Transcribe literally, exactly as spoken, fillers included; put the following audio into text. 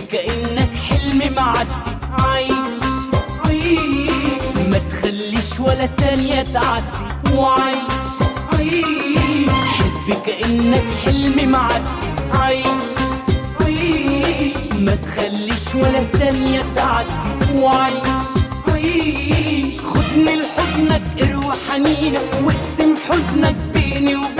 كأنك حلم معدي. عيش عيش ما تخليش ولا ثانية تعدي. وعيش عيش حب كأنك حلم معدي. عيش عيش ما تخليش ولا ثانية تعدي. وعيش عيش خدني لحضنك اروى حنينك واقسم حزنك بيني وبينك.